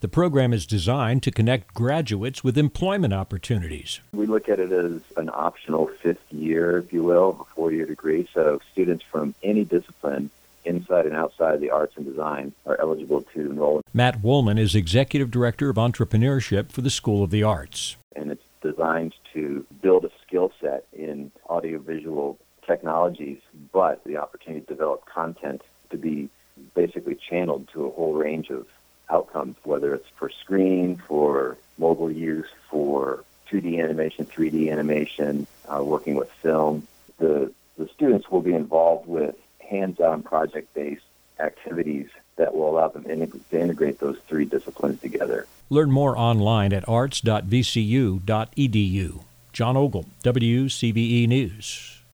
The program is designed to connect graduates with employment opportunities. We look at it as an optional fifth year, if you will, of a four-year degree. So students from any discipline inside and outside the arts and design are eligible to enroll. Matt Woolman is Executive Director of Entrepreneurship for the School of the Arts. And it's designed to build a skill set in audiovisual technologies, but the opportunity to develop content to be basically channeled to a whole range of outcomes, whether it's for screen, for mobile use, for 2D animation, 3D animation, working with film. The students will be involved with hands-on project-based activities that will allow them to integrate those three disciplines together. Learn more online at arts.vcu.edu. John Ogle, WCBE News.